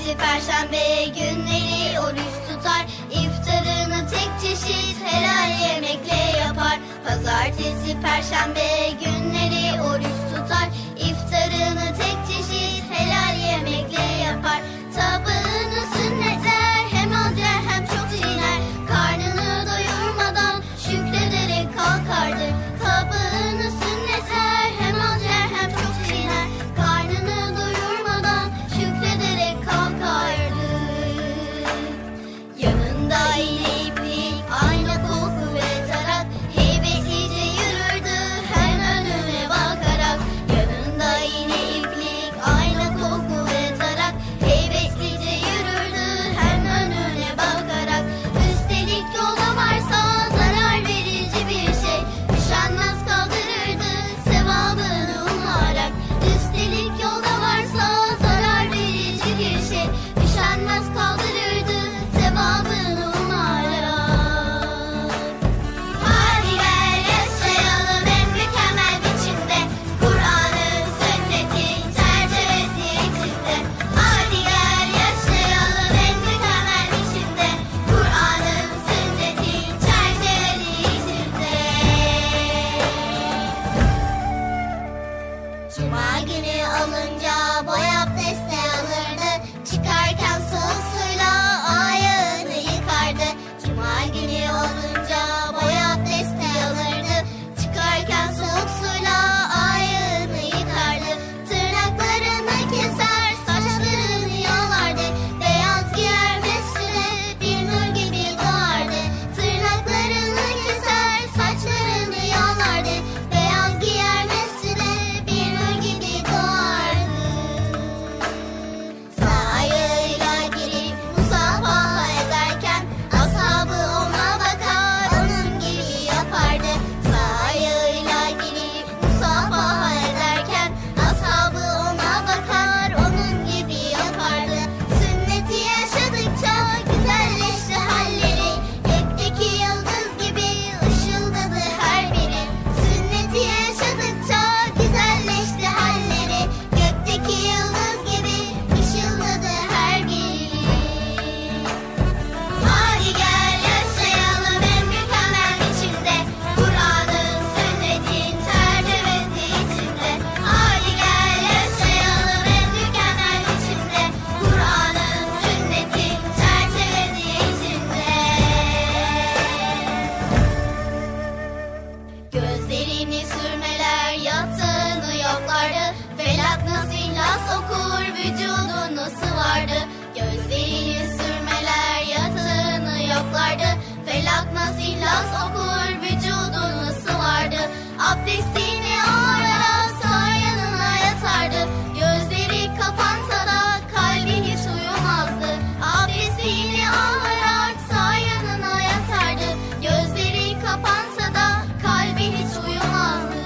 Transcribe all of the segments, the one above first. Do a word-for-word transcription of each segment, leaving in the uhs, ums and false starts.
Pazartesi, perşembe günleri oruç tutar. İftarını tek çeşit helal yemekle yapar. Pazartesi, perşembe günleri oruç tutar. İftarını tek çeşit helal yemekle yapar. Tabağını sünnetler, hem az yer hem çok çiğner. Karnını doyurmadan şükrederek kalkardı. Tabağını sünnetler, hem az yer hem çok çiğner. Karnını doyurmadan şükrederek kalkardı. Yanında iğne iplik, ayna koku ve tarak, heybetlice yürürdü hem önüne bakarak. Yanında iğne iplik, ayna koku ve tarak, heybetlice yürürdü hem önüne bakarak. Üstelik yolda varsa zarar verici bir şey, üşenmez kaldırırdı sevabını umarak. Üstelik yolda varsa zarar verici bir şey, üşenmez kaldırırdı sevabını umarak. Hadi gel yaşayalım en mükemmel biçimde, Kur'an'ın sünnetin çerçevesi içinde. Hadi gel yaşayalım en mükemmel biçimde, Kur'an'ın sünnetin çerçevesi içinde. Cuma günü alınca boy abdesti alırdı. Çıkarken soğuk suyla ayağını yıkardı. Cuma günü olunca boy abdesti alırdı. Çıkarken soğuk suyla ayağını yıkardı. Tırnaklarını keser, saçlarını yolardı. Beyaz giyer mescide, bir nur gibi doğardı. Tırnaklarını keser, saçlarını yolardı. Beyaz giyer mescide, bir nur gibi doğardı. Sağ ayağıyla girip musafaha ederken ashabı ona bakar, onun gibi yapardı. Sağ ayağıyla girip musafaha ederken ashabı ona bakar, onun gibi yapardı. Sünneti yaşadıkça güzelleşti halleri, gökteki yıldız gibi ışıldadı her biri. Sünneti yaşadıkça güzelleşti halleri, gökteki yıldız gibi ışıldadı her biri. Hadi gel yaşayalım en mükemmel biçimde, Kur'an'ın sünnetin çerçevesi içinde. Hadi gel yaşayalım en mükemmel biçimde, Kur'an'ın sünnetin çerçevesi içinde. Gözlerini sürmeler, yatağını yoklardı. Felak nasıl nas okur, vücudunu sıvardı. Gözlerini sürmeler, yatağını yoklardı. Felak nasıl nas okur, vücudunu sıvardı. Abdestini alarak sağ yanına yatardı. Gözleri kapansa da kalbi hiç uyumazdı. Abdestini alarak sağ yanına yatardı. Gözleri kapansa da kalbi hiç uyumazdı.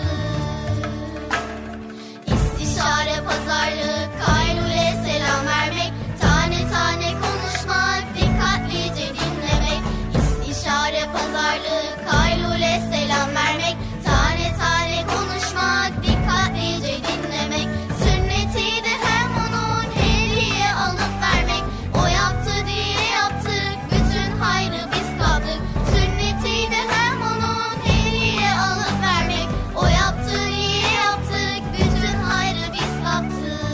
İstişare, pazarlık, kaylule selam vermek, tane tane konuşmak, dikkatlice dinlemek. İstişare, pazarlık, kaylule selam vermek, tane tane konuşmak, dikkatlice dinlemek. Sünneti de hem onun hediye alıp vermek. O yaptı diye yaptık, bütün hayrı biz kaptık. Sünneti de hem onun hediye alıp vermek. O yaptı diye yaptık, bütün hayrı biz kaptık.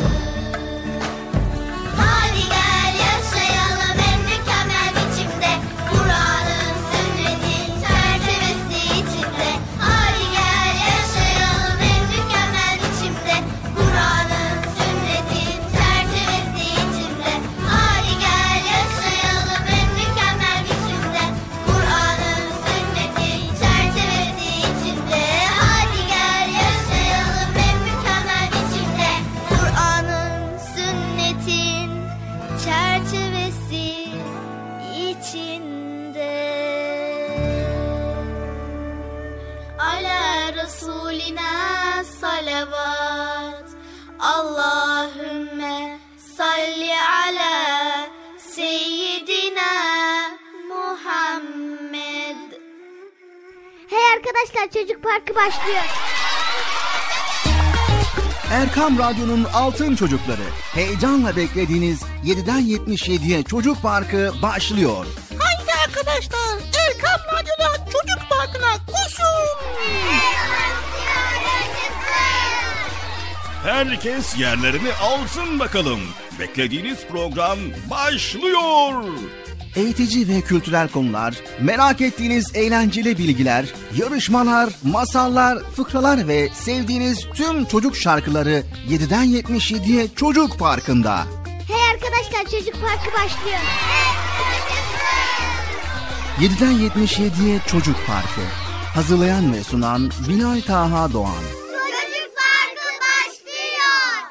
Hadi gel yaşayalım en mükemmel biçimde, Kur'an'ın sünnetin çerçevesi içinde. Hadi gel yaşayalım en mükemmel biçimde, Kur'an'ın sünnetin çerçevesi içinde. Hadi gel yaşayalım en mükemmel biçimde, Kur'an'ın sünnetin çerçevesi içinde. Hadi gel yaşayalım en mükemmel biçimde, Kur'an'ın sünnetin çerçevesi içinde. Ala Resulina salavat, Allahümme salli ala seyyidina Muhammed. Hey arkadaşlar, çocuk parkı başlıyor. Erkam Radyo'nun Altın Çocukları. Heyecanla beklediğiniz yediden yetmiş yediye Çocuk Parkı başlıyor. Haydi arkadaşlar, Erkam Radyo'da Çocuk Parkı'na koşun. Herkes yerlerini alsın bakalım. Beklediğiniz program başlıyor. Eğitici ve kültürel konular, merak ettiğiniz eğlenceli bilgiler, yarışmalar, masallar, fıkralar ve sevdiğiniz tüm çocuk şarkıları yediden yetmiş yediye Çocuk Parkı'nda. Hey arkadaşlar, Çocuk Parkı başlıyor. yediden yetmiş yediye Çocuk Parkı. Hazırlayan ve sunan Binay Taha Doğan. Çocuk Parkı başlıyor.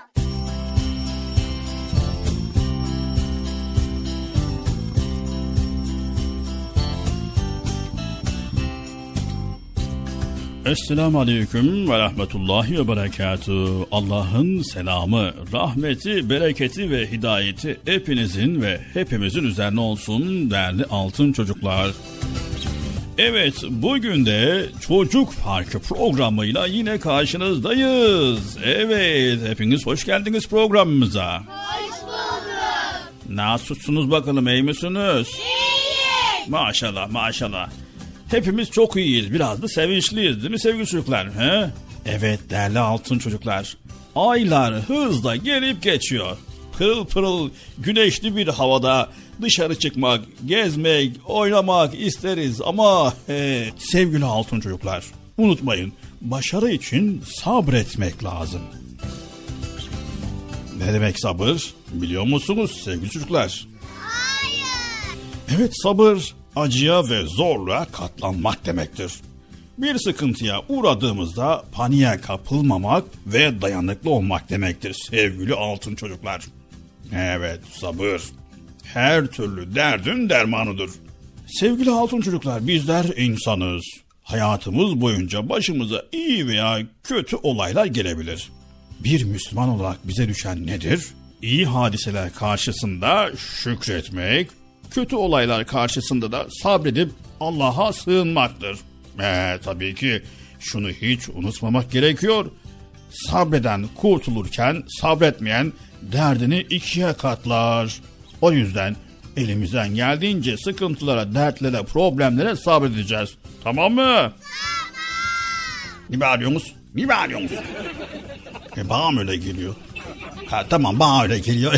Esselamu Aleyküm ve Rahmetullahi ve Berekatuhu. Allah'ın selamı, rahmeti, bereketi ve hidayeti hepinizin ve hepimizin üzerine olsun değerli altın çocuklar. Evet, bugün de Çocuk Parkı programıyla yine karşınızdayız. Evet, hepiniz hoş geldiniz programımıza. Hoş bulduk. Nasılsınız bakalım, iyi misiniz? İyiyim. Maşallah maşallah. Hepimiz çok iyiyiz, biraz da sevinçliyiz değil mi sevgili çocuklar? He? Evet değerli altın çocuklar. Aylar hızla gelip geçiyor. Pırıl pırıl güneşli bir havada dışarı çıkmak, gezmek, oynamak isteriz ama he, sevgili altın çocuklar, unutmayın, başarı için sabretmek lazım. Ne demek sabır? Biliyor musunuz sevgili çocuklar? Hayır. Evet, sabır acıya ve zorluğa katlanmak demektir. Bir sıkıntıya uğradığımızda paniğe kapılmamak ve dayanıklı olmak demektir sevgili altın çocuklar. Evet, sabır her türlü derdin dermanıdır. Sevgili altın çocuklar, bizler insanız. Hayatımız boyunca başımıza iyi veya kötü olaylar gelebilir. Bir Müslüman olarak bize düşen nedir? İyi hadiseler karşısında şükretmek, kötü olaylar karşısında da sabredip Allah'a sığınmaktır. Ee, tabii ki şunu hiç unutmamak gerekiyor. Sabreden kurtulurken sabretmeyen derdini ikiye katlar. O yüzden elimizden geldiğince sıkıntılara, dertlere, problemlere sabredeceğiz. Tamam mı? Tamam. Ne bağırıyorsunuz? Ne bağırıyorsunuz? E, bana mı öyle geliyor? Ha, tamam, bana öyle geliyor.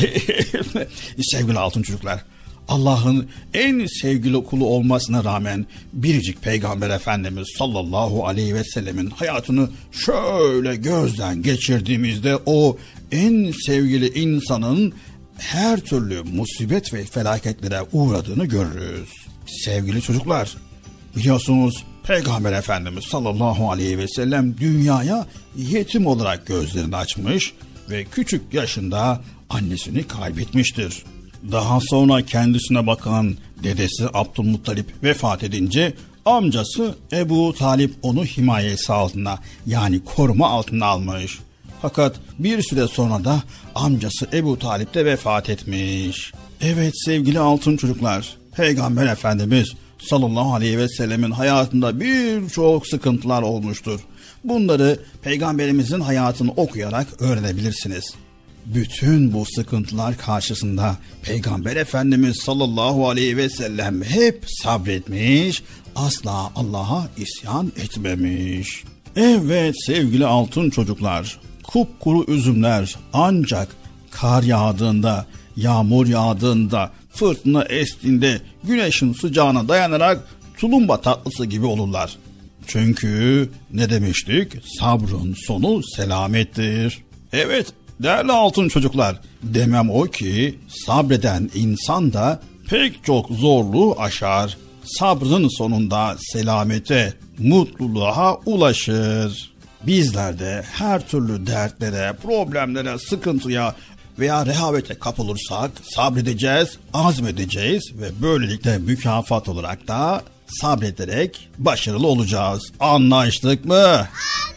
Sevgili altın çocuklar, Allah'ın en sevgili kulu olmasına rağmen biricik Peygamber Efendimiz sallallahu aleyhi ve sellemin hayatını şöyle gözden geçirdiğimizde o en sevgili insanın her türlü musibet ve felaketlere uğradığını görürüz. Sevgili çocuklar, biliyorsunuz Peygamber Efendimiz sallallahu aleyhi ve sellem dünyaya yetim olarak gözlerini açmış ve küçük yaşında annesini kaybetmiştir. Daha sonra kendisine bakan dedesi Abdülmuttalip vefat edince amcası Ebu Talip onu himayesi altına, yani koruma altına almış. Fakat bir süre sonra da amcası Ebu Talip de vefat etmiş. Evet sevgili altın çocuklar, Peygamber Efendimiz sallallahu aleyhi ve sellemin hayatında birçok sıkıntılar olmuştur. Bunları Peygamberimizin hayatını okuyarak öğrenebilirsiniz. Bütün bu sıkıntılar karşısında Peygamber Efendimiz sallallahu aleyhi ve sellem hep sabretmiş, asla Allah'a isyan etmemiş. Evet sevgili altın çocuklar, kupkuru üzümler ancak kar yağdığında, yağmur yağdığında, fırtına estiğinde, güneşin sıcağına dayanarak tulumba tatlısı gibi olurlar. Çünkü ne demiştik? Sabrın sonu selamettir. Evet değerli altın çocuklar, demem o ki sabreden insan da pek çok zorluğu aşar. Sabrın sonunda selamete, mutluluğa ulaşır. Bizler de her türlü dertlere, problemlere, sıkıntıya veya rehavete kapılırsak sabredeceğiz, azmedeceğiz ve böylelikle mükafat olarak da sabrederek başarılı olacağız. Anlaştık mı? Anlaştık.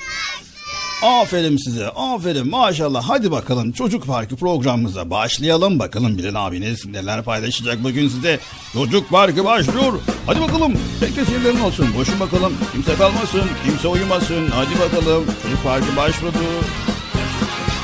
Aferin size, aferin, maşallah. Hadi bakalım Çocuk Parkı programımıza başlayalım. Bakalım Bilal abiniz neler paylaşacak bugün size. Çocuk Parkı başlıyor. Hadi bakalım. Herkes yerlerin olsun. Boşun bakalım. Kimse kalmasın, kimse uyumasın. Hadi bakalım. Çocuk Parkı başladı.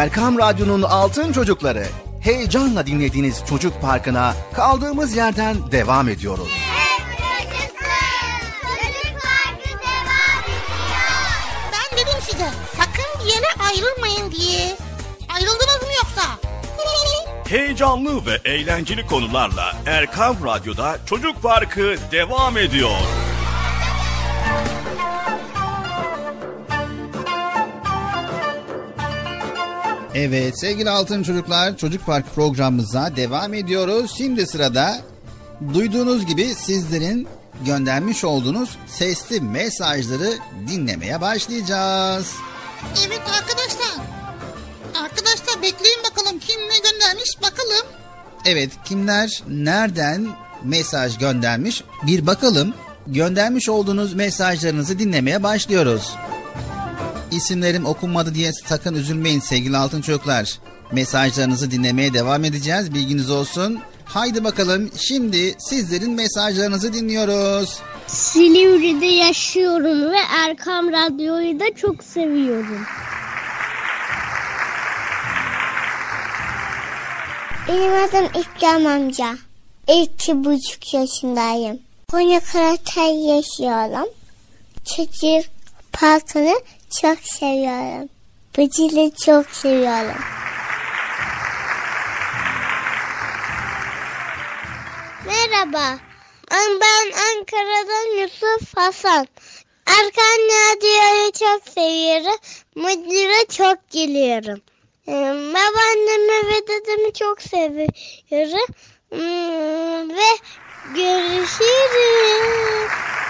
Erkam Radyo'nun Altın Çocukları. Heyecanla dinlediğiniz Çocuk Parkı'na kaldığımız yerden devam ediyoruz. Ben dedim size sakın bir yere ayrılmayın diye. Ayrıldınız mı yoksa? Heyecanlı ve eğlenceli konularla Erkam Radyo'da Çocuk Parkı devam ediyor. Evet sevgili altın çocuklar, Çocuk Park programımıza devam ediyoruz. Şimdi sırada duyduğunuz gibi sizlerin göndermiş olduğunuz sesli mesajları dinlemeye başlayacağız. Evet arkadaşlar. Arkadaşlar bekleyin bakalım kim ne göndermiş bakalım. Evet, kimler nereden mesaj göndermiş bir bakalım. Göndermiş olduğunuz mesajlarınızı dinlemeye başlıyoruz. İsimlerim okunmadı diye sakın üzülmeyin sevgili altın çocuklar. Mesajlarınızı dinlemeye devam edeceğiz, bilginiz olsun. Haydi bakalım, şimdi sizlerin mesajlarınızı dinliyoruz. Silivri'de yaşıyorum ve Erkam Radyo'yu da çok seviyorum. Benim adım İkram amca. İki buçuk yaşındayım. Konya Karatay yaşıyorum. Çocuk parkını çok seviyorum. Bıcılı çok seviyorum. Merhaba. Ben Ankara'dan Yusuf Hasan. Erkan Radyo'yu çok seviyorum. Müdüre çok gülüyorum. Babaannemi ve dedemi çok seviyorum. Ve görüşürüz.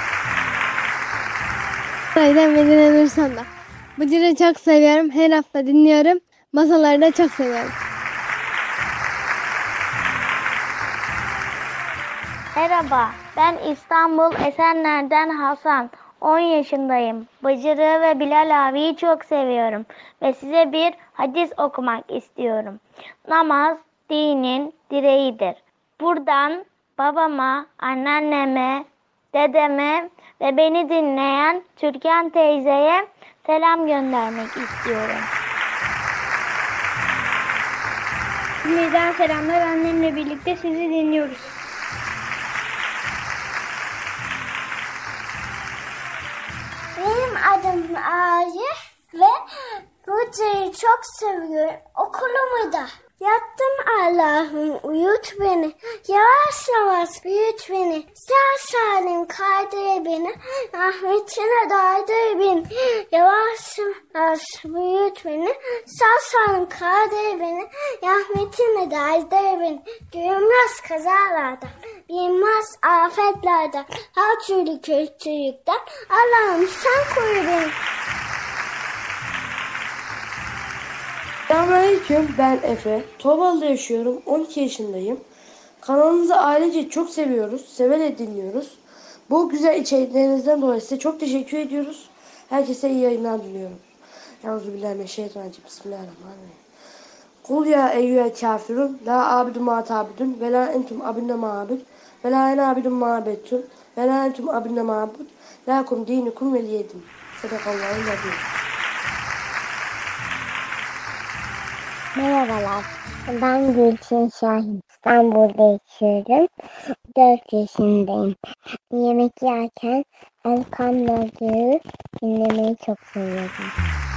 Saydan Medine Nursan'da. Bıcır'ı çok seviyorum. Her hafta dinliyorum. Masaları da çok seviyorum. Merhaba. Ben İstanbul Esenler'den Hasan. on yaşındayım. Bıcır'ı ve Bilal abiyi çok seviyorum. Ve size bir hadis okumak istiyorum. Namaz dinin direğidir. Buradan babama, anneanneme, dedeme ve beni dinleyen Türkan teyzeye selam göndermek istiyorum. İzmir'den selamlar. Annemle birlikte sizi dinliyoruz. Benim adım Ayı ve Ruca'yı çok seviyorum. Okulumu da. Yattım Allah'ım uyut beni. Yavaş yavaş büyüt beni. Sağ salim kaydır beni. Rahmetine daydır beni. Yavaş yavaş büyüt beni. Sağ salim kaydır beni. Rahmetine daydır beni. Görünmez kazalardan. Bilmez afetlerden. Her türlü kötülükten. Allah'ım sen koru beni. Selamünaleyküm, ben Efe. Torbalı'da yaşıyorum, on iki yaşındayım. Kanalınızı ailece çok seviyoruz, severek dinliyoruz. Bu güzel içeriklerinizden dolayı size çok teşekkür ediyoruz. Herkese iyi yayınlar diliyorum. Euzubillahimineşşeytanirracim. Bismillahirrahmanirrahim. Kul ya eyyühel kafirun, la abidun ma ta'budun, ve la entum abinne ma abid, ve la ene abidun ma abettun, ve la entum abinne ma abud, lakum dinukum veliyedim. Sadakallahu aleyhi. Merhabalar, ben Gülçin Şahin. İstanbul'da yaşıyorum. dört yaşındayım. Yemek yerken Erkam Radyo'yu dinlemeyi çok seviyorum.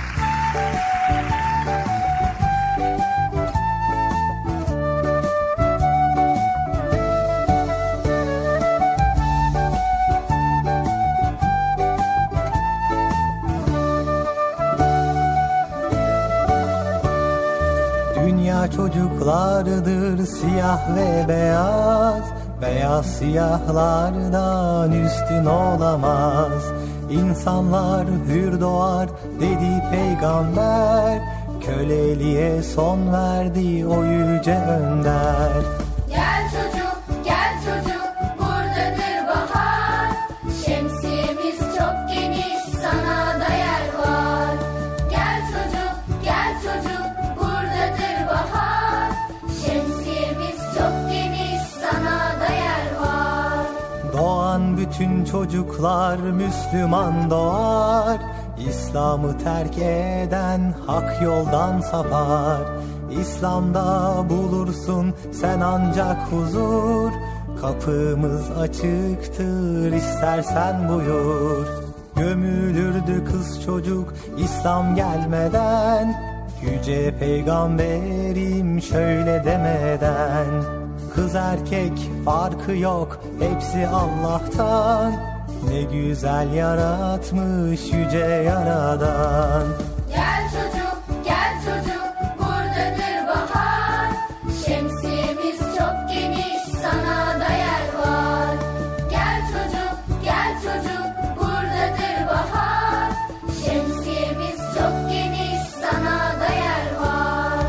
Dünya çocuklardır siyah ve beyaz, beyaz siyahlardan üstün olamaz. İnsanlar hür doğar dedi peygamber, köleliğe son verdi o yüce önder. Gel çocuk, gel çocuk, buradadır bahar. Şemsiyemiz çok geniş, sana da yer var. Gel çocuk, gel çocuk, buradadır bahar. Şemsiyemiz çok geniş, sana da yer var. Doğan bütün çocuklar Müslüman doğar, İslam'ı terk eden hak yoldan sapar. İslam'da bulursun sen ancak huzur. Kapımız açıktır, istersen buyur. Gömülürdü kız çocuk İslam gelmeden, yüce peygamberim şöyle demeden. Kız erkek farkı yok, hepsi Allah'tan. Ne güzel yaratmış yüce yaradan. Gel çocuk, gel çocuk, buradadır bahar. Şemsiyemiz çok geniş, sana da yer var. Gel çocuk, gel çocuk, buradadır bahar. Şemsiyemiz çok geniş, sana da yer var.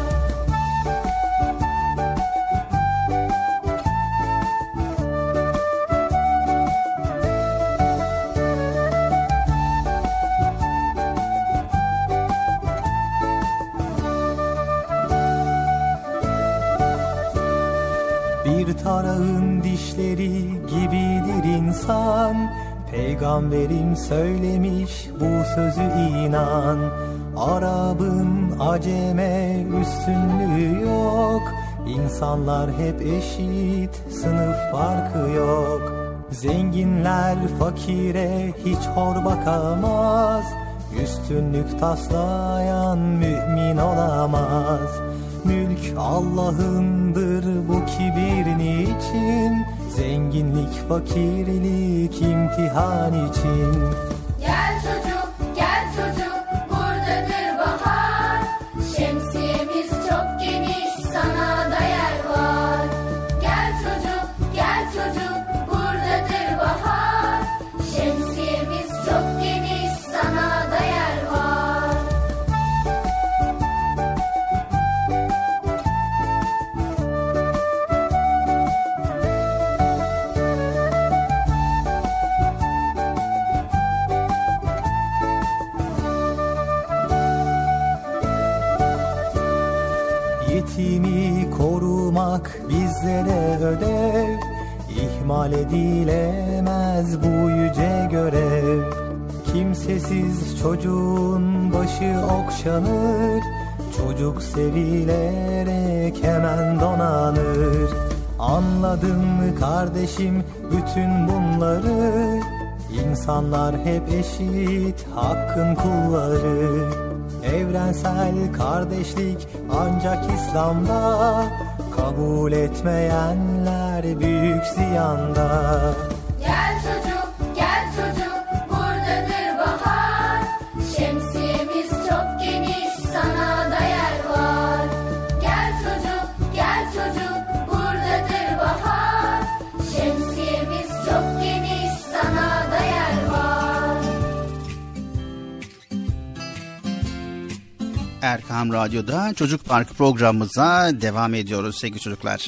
Bir tarağın dişleri gibidir insan. Peygamberim söylemiş bu sözü inan. Arabın aceme üstünlüğü yok. İnsanlar hep eşit, sınıf farkı yok. Zenginler fakire hiç hor bakamaz. Üstünlük taslayan mümin olamaz. Mülk Allah'ındır, bu kibir niçin? Zenginlik fakirlik imtihan için. Gel çocuk, gel çocuk, buradadır bahar. Şemsiyemiz çok geniş, sana da yer var. Gel çocuk, gel çocuk, buradadır bahar. Şemsiyemiz çok geniş, sana da yer var. Yetimi korumak bizlere ödev. İhmal edilemez bu yüce görev. Kimsesiz çocuğun başı okşanır. Çocuk sevilerek hemen donanır. Anladın mı kardeşim bütün bunları? İnsanlar hep eşit, hakkın kulları. Evrensel kardeşlik ancak İslam'da. Kabul etmeyenler büyük ziyanda. Gel çocuk, gel çocuk, buradadır bahar. Şemsiyemiz çok geniş, sana da yer var. Gel çocuk, gel çocuk, buradadır bahar. Şemsiyemiz çok geniş, sana da yer var. Erkam Radyo'da Çocuk Parkı programımıza devam ediyoruz sevgili çocuklar.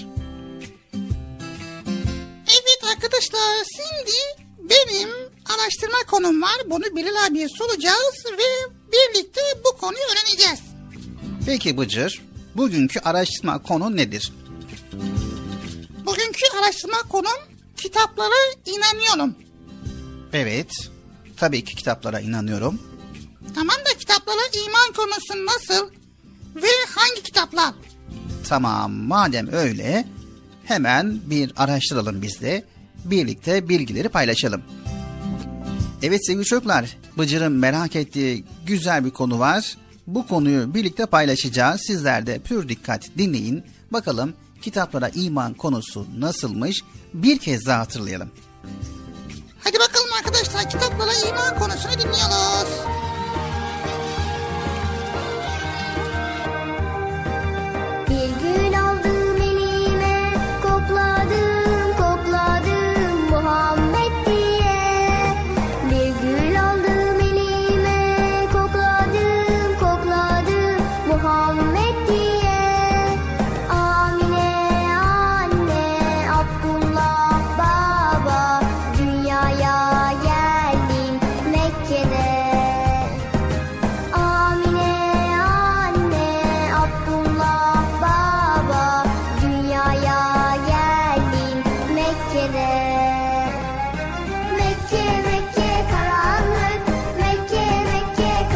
Evet arkadaşlar, şimdi benim araştırma konum var. Bunu Bilal abiye soracağız ve birlikte bu konuyu öğreneceğiz. Peki Bıcır, bugünkü araştırma konu nedir? Bugünkü araştırma konum kitaplara inanıyorum. Evet, tabii ki kitaplara inanıyorum. Tamam da kitaplara iman konusu nasıl ve hangi kitaplar? Tamam, madem öyle hemen bir araştıralım biz de. Birlikte bilgileri paylaşalım. Evet sevgili çocuklar, Bıcır'ın merak ettiği güzel bir konu var. Bu konuyu birlikte paylaşacağız. Sizler de pür dikkat dinleyin. Bakalım kitaplara iman konusu nasılmış? Bir kez daha hatırlayalım. Hadi bakalım arkadaşlar, kitaplara iman konusunu dinliyoruz. Bir gün aldım elime, kokladım, kokladım Muhammed diye. Bir gün aldım elime, kokladım, kokladım Muhammed diye. Amine anne, Abdullah baba, dünyaya geldim Mekke'de. Amine anne, Abdullah baba, dünyaya geldim Mekke'de. Mekke Mekke karanlık, Mekke Mekke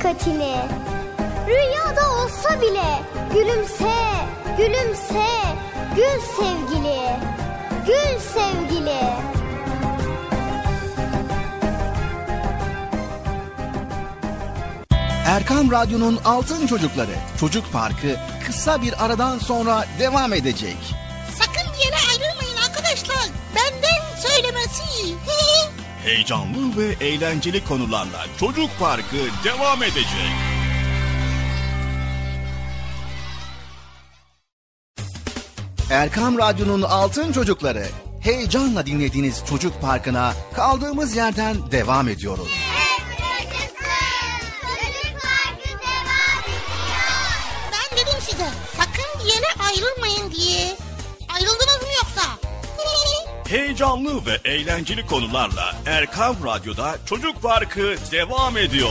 dikkatini. Rüyada olsa bile gülümse, gülümse, gül sevgili, gül sevgili. Erkam Radyo'nun Altın Çocukları Çocuk Parkı kısa bir aradan sonra devam edecek. Sakın bir yere ayrılmayın arkadaşlar. Benden söylemesi. Heyecanlı ve eğlenceli konularla Çocuk Parkı devam edecek. Erkam Radyo'nun Altın Çocukları, heyecanla dinlediğiniz Çocuk Parkı'na kaldığımız yerden devam ediyoruz. Ben dedim size sakın bir yere ayrılmayın diye. Ayrıldınız mı yoksa? Heyecanlı ve eğlenceli konularla Erkam Radyo'da Çocuk Parkı devam ediyor.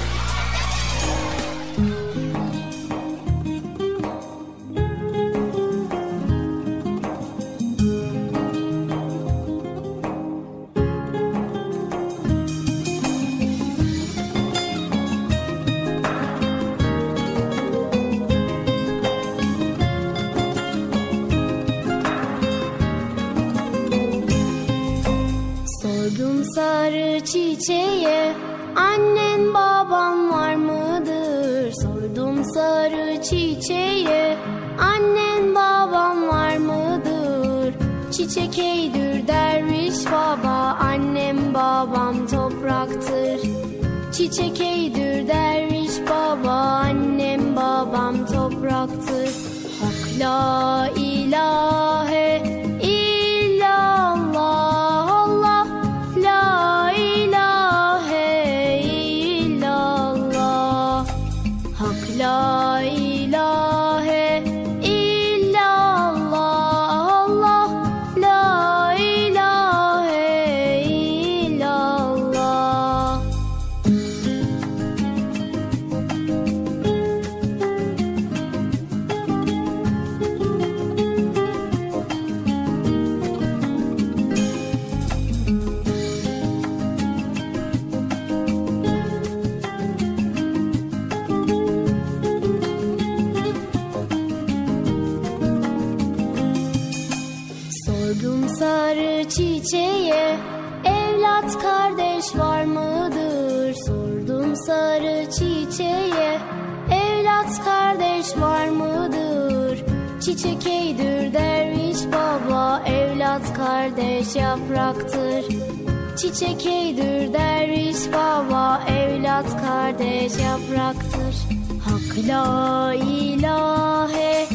Çiçeğe, annen baban var mıdır? Sordum sarı çiçeğe, annen baban var mıdır? Çiçek eydür derviş baba, annem babam topraktır. Çiçek eydür derviş baba, annem babam topraktır. Hak la ilahe illallah. La ilahe illallah, Allah, la ilahe illallah. Sarı çiçeğe, evlat kardeş var mıdır? Sordum sarı çiçeğe, evlat kardeş var mıdır? Çiçek eydür derviş baba, evlat kardeş yapraktır. Çiçek eydür derviş baba, evlat kardeş yapraktır. Hak la ilahe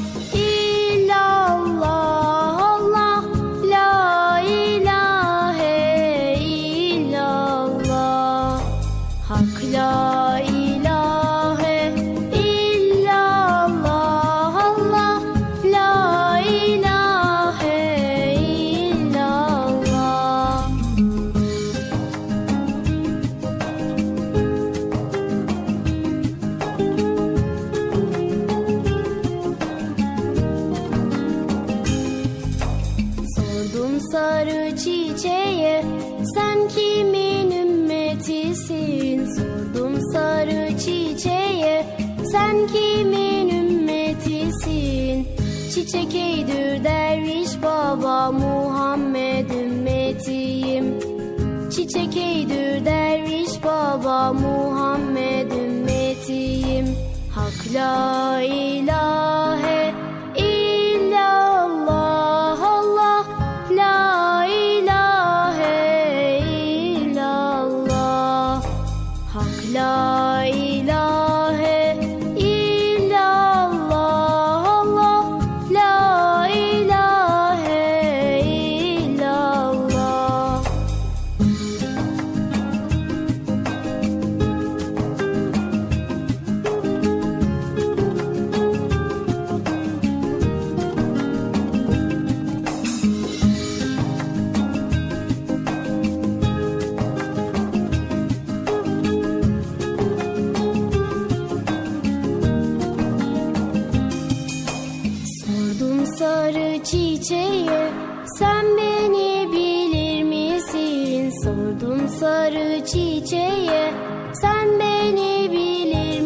illallah, Allah, la ilahe illallah. Hak la ilahe illallah, Allah, la ilahe illallah. Sordum sarı çiçeğe, sen kimin ümmetisin? Sordum sarı çiçeğe, sen kimin ümmetisin? Çiçek eydür derviş baba, Muhammed ümmetiyim. Çiçek eydür derviş baba, Muhammed ümmetiyim. Hak la ilahe illallah, Allah, la ilahe illallah. Hak la ilahe illallah, Allah, la ilahe illallah. Sordum sarı çiçeğe, sen beni bilir misin? Sordum sarı çiçeğe, sen beni bilir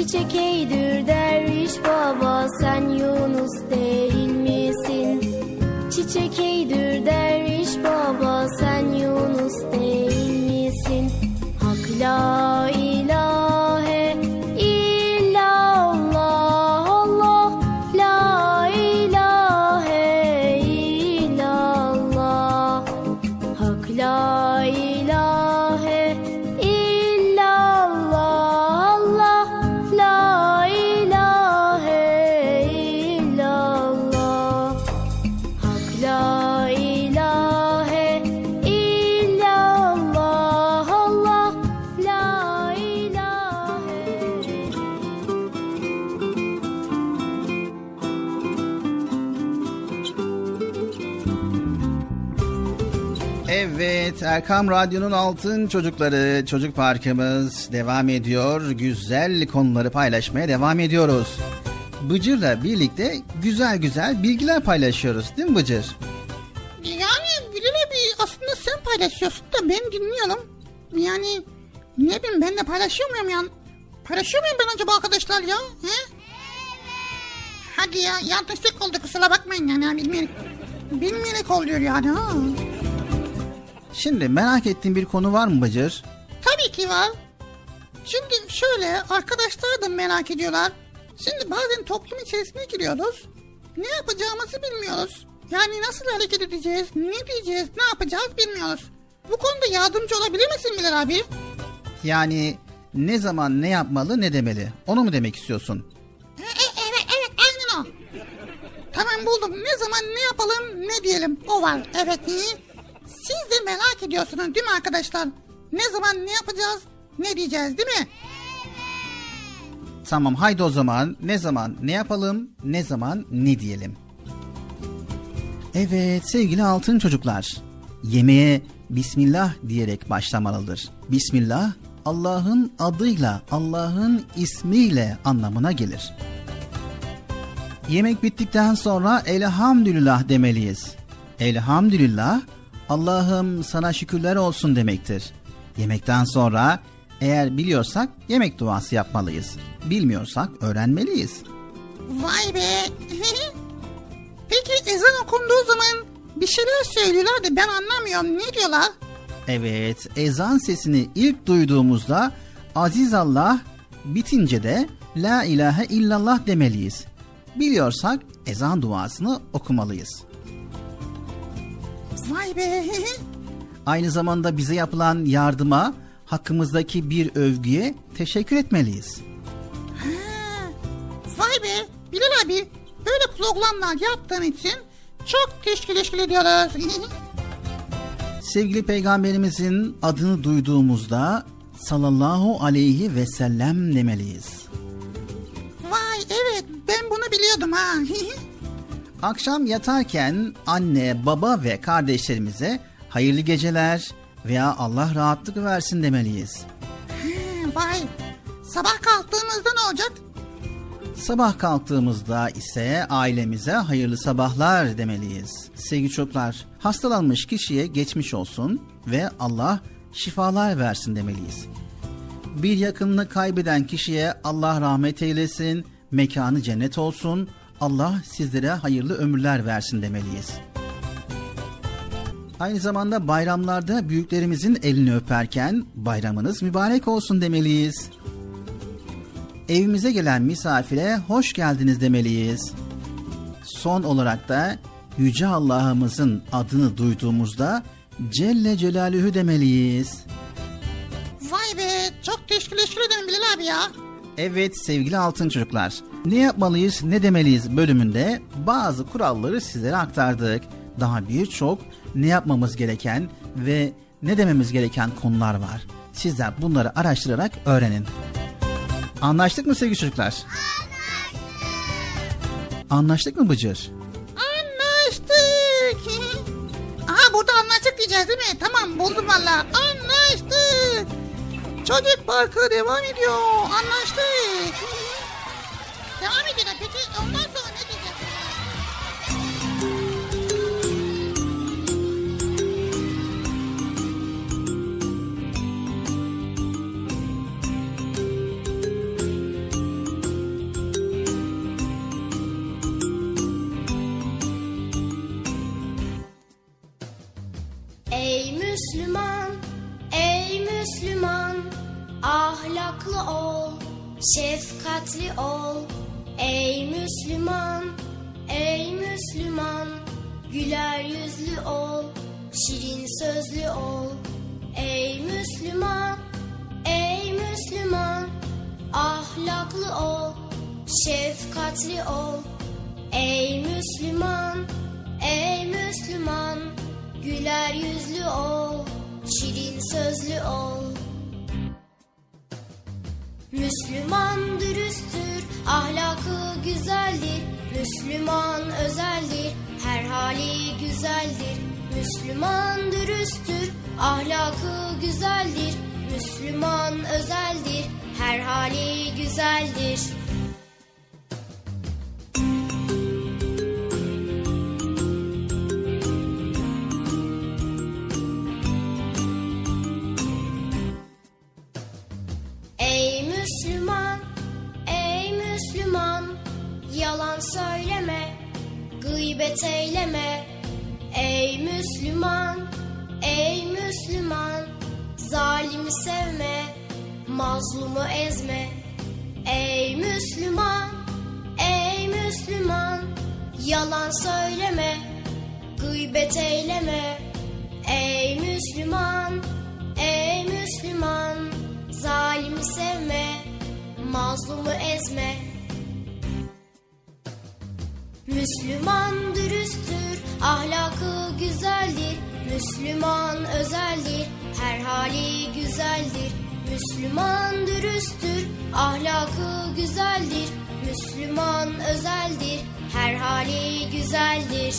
Çiçek eğdir derviş baba, sen Yunus değil misin? Çiçek eğdir derviş baba, sen Yunus değil misin? Hak la ilahe illallah, Allah la ilahe illallah. Hak la ilahe illallah, Allah la ilahe illallah. Hak la ilahe illallah, Allah la ilahe. Evet, Erkam Radyo'nun altın çocukları, çocuk parkımız devam ediyor. Güzel konuları paylaşmaya devam ediyoruz. Bıcır'la birlikte güzel güzel bilgiler paylaşıyoruz, değil mi Bıcır? Yani Bilal abi aslında sen paylaşıyorsun da ben dinliyorum. Yani ne bileyim ben de paylaşıyor muyum ya? Paylaşıyor muyum ben acaba arkadaşlar ya? He? Hadi ya yanlışlık oldu kusura bakmayın yani bilmeyerek. Bilmeyerek oluyor yani ha. Şimdi merak ettiğin bir konu var mı Bıcır? Tabii ki var. Şimdi şöyle arkadaşlar da merak ediyorlar. Şimdi bazen toplum içerisine giriyoruz. Ne yapacağımızı bilmiyoruz. Yani nasıl hareket edeceğiz, ne diyeceğiz, ne yapacağız bilmiyoruz. Bu konuda yardımcı olabilir misin Bilal abi? Yani ne zaman ne yapmalı ne demeli, onu mu demek istiyorsun? E, e, evet evet aynen o. Tamam buldum. Ne zaman ne yapalım ne diyelim o var. Evet iyi. Siz de merak ediyorsunuz değil mi arkadaşlar? Ne zaman ne yapacağız ne diyeceğiz değil mi? Tamam haydi o zaman ne zaman ne yapalım ne zaman ne diyelim. Evet sevgili altın çocuklar, yemeğe Bismillah diyerek başlamalıdır. Bismillah Allah'ın adıyla, Allah'ın ismiyle anlamına gelir. Yemek bittikten sonra elhamdülillah demeliyiz. Elhamdülillah Allah'ım sana şükürler olsun demektir. Yemekten sonra eğer biliyorsak yemek duası yapmalıyız. Bilmiyorsak öğrenmeliyiz. Vay be. Peki ezan okunduğu zaman bir şeyler söylüyorlar da ben anlamıyorum. Ne diyorlar? Evet, ezan sesini ilk duyduğumuzda Aziz Allah, bitince de La ilahe illallah demeliyiz. Biliyorsak ezan duasını okumalıyız. Vay be. Aynı zamanda bize yapılan yardıma, hakkımızdaki bir övgüye teşekkür etmeliyiz. Ha, vay be. Bilal abi böyle programlar yaptığın için çok teşekkür ediyoruz. Sevgili Peygamberimizin adını duyduğumuzda sallallahu aleyhi ve sellem demeliyiz. Vay evet ben bunu biliyordum ha. Akşam yatarken anne, baba ve kardeşlerimize hayırlı geceler veya Allah rahatlık versin demeliyiz. Ha, vay sabah kalktığımızda ne olacak? Sabah kalktığımızda ise ailemize hayırlı sabahlar demeliyiz. Sevgili çocuklar, hastalanmış kişiye geçmiş olsun ve Allah şifalar versin demeliyiz. Bir yakınını kaybeden kişiye Allah rahmet eylesin, mekanı cennet olsun, Allah sizlere hayırlı ömürler versin demeliyiz. Aynı zamanda bayramlarda büyüklerimizin elini öperken bayramınız mübarek olsun demeliyiz. Evimize gelen misafire hoş geldiniz demeliyiz. Son olarak da Yüce Allah'ımızın adını duyduğumuzda Celle Celaluhu demeliyiz. Vay be çok teşekkür ederim Bilal abi ya. Evet sevgili altın çocuklar, ne yapmalıyız ne demeliyiz bölümünde bazı kuralları sizlere aktardık. Daha birçok ne yapmamız gereken ve ne dememiz gereken konular var. Sizler bunları araştırarak öğrenin. Anlaştık mı sevgili çocuklar? Anlaştık. Anlaştık mı Bıcır? Anlaştık. Aha burada anlaştık diyeceğiz değil mi? Tamam buldum valla. Anlaştık. Çocuk parkı devam ediyor. Anlaştık. Devam ediyor. Peki ondan sonra ne diyeceğiz? Müslüman, ey Müslüman, ahlaklı ol, şefkatli ol. Ey Müslüman, ey Müslüman, güler yüzlü ol, şirin sözlü ol. Ey Müslüman, ey Müslüman, ahlaklı ol, şefkatli ol. Ey Müslüman, ey Müslüman, güler yüzlü ol, şirin sözlü ol. Müslüman dürüsttür, ahlakı güzeldir. Müslüman özeldir, her hali güzeldir. Müslüman dürüsttür, ahlakı güzeldir. Müslüman özeldir, her hali güzeldir. Ey Müslüman, ey Müslüman, yalan söyleme, gıybet eyleme. Ey Müslüman, ey Müslüman, zalimi sevme, mazlumu ezme. Ey Müslüman, ey Müslüman, yalan söyleme, gıybet eyleme. Ey Müslüman, ey Müslüman, zalimi sevme, mazlumu ezme. Müslüman dürüsttür, ahlakı güzeldir. Müslüman özeldir, her hali güzeldir. Müslüman dürüsttür, ahlakı güzeldir. Müslüman özeldir, her hali güzeldir.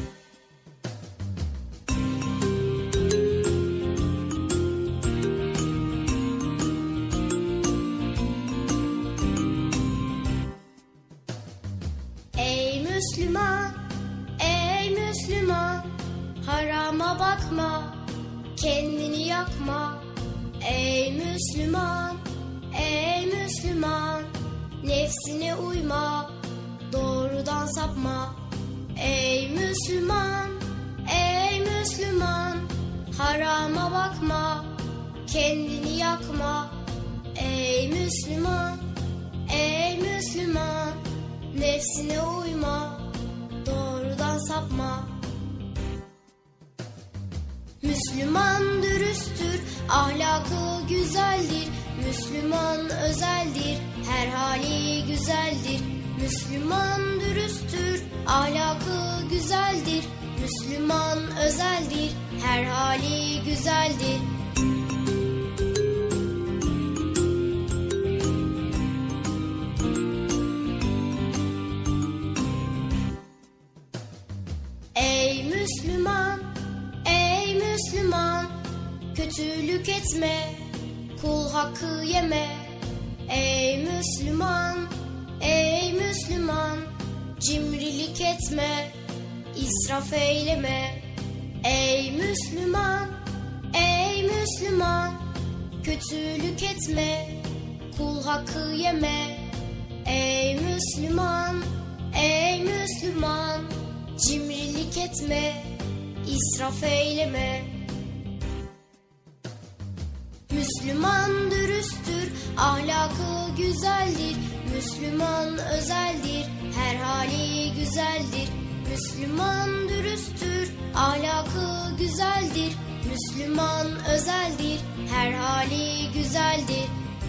Ey Müslüman, ey Müslüman, harama bakma, kendini yakma. Ey Müslüman, ey Müslüman, nefsine uyma, doğrudan sapma. Ey Müslüman, ey Müslüman, harama bakma, kendini yakma. Ey Müslüman, ey Müslüman, nefsine uyma, doğrudan sapma. Müslüman dürüsttür, ahlakı güzeldir. Müslüman özeldir, her hali güzeldir. Müslüman dürüsttür, ahlakı güzeldir. Müslüman özeldir, her hali güzeldir. Ey Müslüman, ey Müslüman, kötülük etme, kul hakkı yeme. Ey Müslüman, ey Müslüman, cimrilik etme, israf eyleme. Ey Müslüman, ey Müslüman, kötülük etme, kul hakkı yeme. Ey Müslüman, ey Müslüman, cimrilik etme, israf eyleme. Müslüman dürüsttür, ahlakı güzeldir. Müslüman özeldir, her hali güzeldir. Müslüman dürüsttür, ahlakı güzeldir. Müslüman özeldir, her hali güzeldir.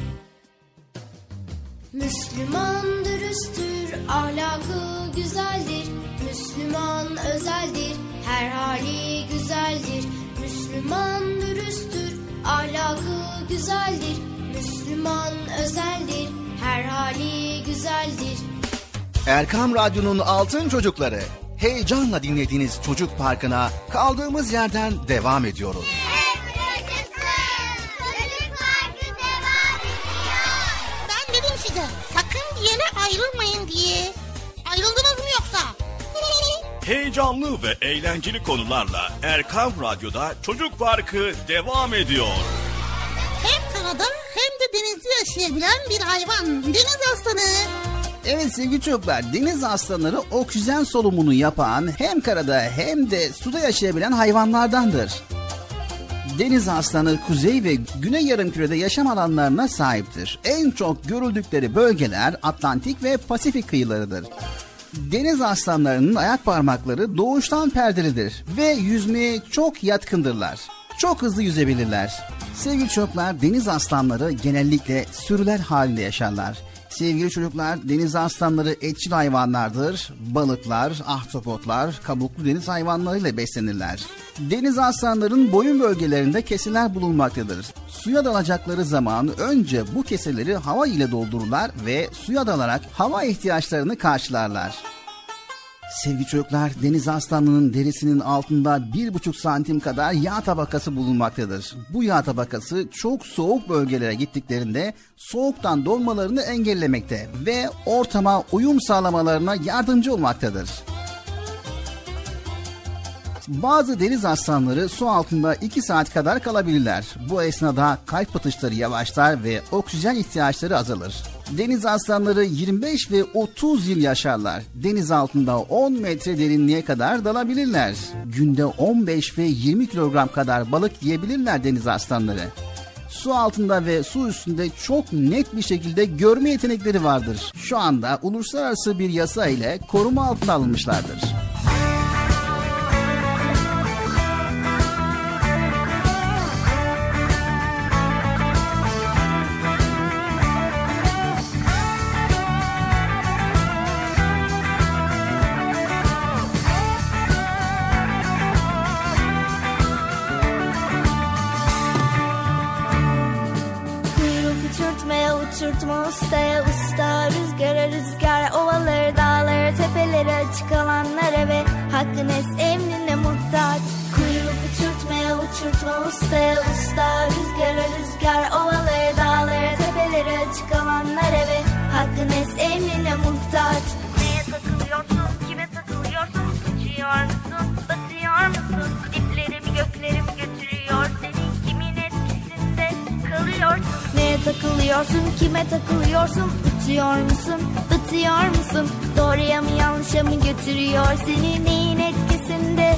Müslüman dürüsttür, ahlakı güzeldir. Müslüman özeldir, her hali güzeldir. Müslüman dürüsttür, ahlakı güzeldir. Müslüman özeldir, her hali güzeldir. Erkam Radyo'nun Altın Çocukları. Heyecanla dinlediğiniz Çocuk Parkı'na kaldığımız yerden devam ediyoruz. Ben dedim size sakın bir yere ayrılmayın diye. Ayrıldınız mı yoksa? Heyecanlı ve eğlenceli konularla Erkam Radyo'da Çocuk Parkı devam ediyor. Hem karada hem de denizde yaşayabilen bir hayvan. Deniz aslanı. Evet sevgili çocuklar, deniz aslanları oksijen solumunu yapan, hem karada hem de suda yaşayabilen hayvanlardandır. Deniz aslanı kuzey ve güney yarımkürede yaşam alanlarına sahiptir. En çok görüldükleri bölgeler Atlantik ve Pasifik kıyılarıdır. Deniz aslanlarının ayak parmakları doğuştan perdelidir ve yüzmeye çok yatkındırlar. Çok hızlı yüzebilirler. Sevgili çocuklar, deniz aslanları genellikle sürüler halinde yaşarlar. Sevgili çocuklar, deniz aslanları etçil hayvanlardır. Balıklar, ahtapotlar, kabuklu deniz hayvanlarıyla beslenirler. Deniz aslanların boyun bölgelerinde keseler bulunmaktadır. Suya dalacakları zaman önce bu keseleri hava ile doldururlar ve suya dalarak hava ihtiyaçlarını karşılarlar. Sevgili çocuklar, deniz aslanının derisinin altında bir buçuk santim kadar yağ tabakası bulunmaktadır. Bu yağ tabakası çok soğuk bölgelere gittiklerinde soğuktan donmalarını engellemekte ve ortama uyum sağlamalarına yardımcı olmaktadır. Bazı deniz aslanları su altında iki saat kadar kalabilirler. Bu esnada kalp atışları yavaşlar ve oksijen ihtiyaçları azalır. Deniz aslanları yirmi beş ve otuz yıl yaşarlar. Deniz altında on metre derinliğe kadar dalabilirler. Günde on beş ve yirmi kilogram kadar balık yiyebilirler deniz aslanları. Su altında ve su üstünde çok net bir şekilde görme yetenekleri vardır. Şu anda uluslararası bir yasa ile koruma altına alınmışlardır. Uçurtma ustaya usta, rüzgara rüzgar, ovaları dağları tepeleri açık alanlara ve hakkın es emrine muhtaç. Kuyruk uçurtmaya uçurtma ustaya usta, rüzgara rüzgar, ovaları dağları tepeleri açık alanlara ve hakkın es emrine muhtaç. Neye takılıyorsun, kime takılıyorsun, uçuyor musun, batıyor musun, diplerimi göklerim götürüyor seni, kimin etkisinde kalıyorsun. Neye takılıyorsun, kime takılıyorsun, uçuyor musun, batıyor musun, doğruya mı yanlışa mı götürüyor seni, neyin etkisinde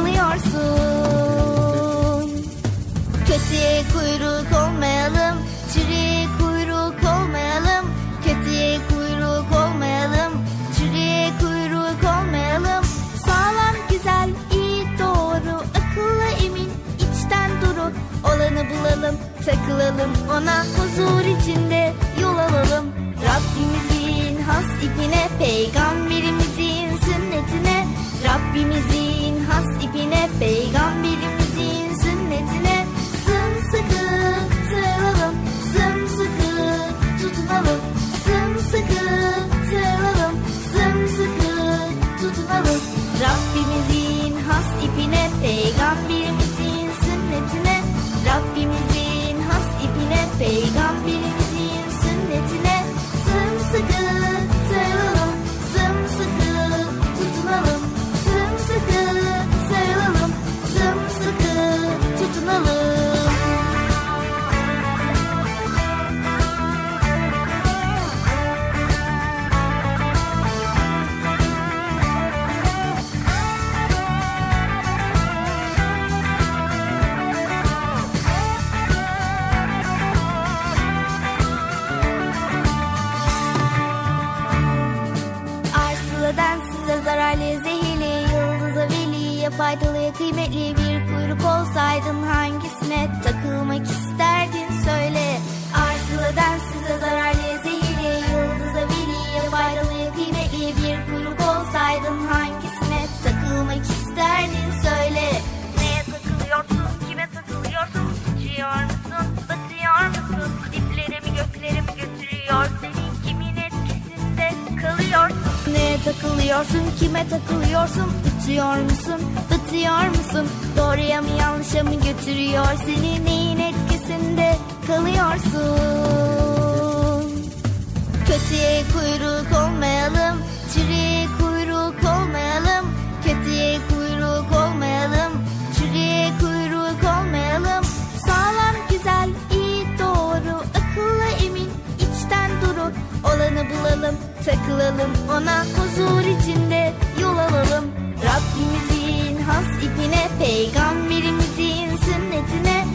kalıyorsun. Kötüye kuyruk olmayalım, çürüye kuyruk olmayalım, kötüye kuyruk olmayalım, çürüye kuyruk olmayalım. Sağlam, güzel, iyi, doğru, akıllı, emin, içten duru olanı bulalım, takılalım ona, huzur içinde yol alalım. Rabbimizin has ipine, peygamberimizin sünnetine, Rabbimizin has ipine, peygamberimizin sünnetine sımsıkı sarılalım, sımsıkı tutunalım, sımsıkı sarılalım, sımsıkı tutunalım. Rabbimizin has ipine, peygamberimizin sünnetine, Rabbimizin has ipine, peygamberimizin sünnetine sımsıkı sarılalım, sımsıkı tutunalım, sımsıkı sarılalım, sımsıkı tutunalım. Zararlı, zehirli, yıldıza veliye faydalı, kıymetli bir kuyruk olsaydın hangisine takılmak isterdin söyle. Arsılıdan size zararlı, zehirli, yıldıza veliye faydalı, kıymetli bir kuyruk olsaydın hangisine takılmak isterdin söyle. Neye takılıyorsun, kime takılıyorsun, uçuyor musun, batıyor musun, diplerimi göklerim götürüyor seni, kimin etkisinde kalıyorsun. Neye takılıyorsun, kime takılıyorsun, uçuyor musun, batıyor musun, doğruya mı yanlışa mı götürüyor seni, neyin etkisinde kalıyorsun. Kötüye kuyruk olmayalım, çürüye kuyruk olmayalım, kötüye kuyruk olmayalım, çürüye kuyruk olmayalım. Sağlam, güzel, iyi, doğru, akıllı, emin, içten duru olanı bulalım, takılalım ona, huzur içinde yol alalım. Rabbimizin has ipine, peygamberimizin sünnetine,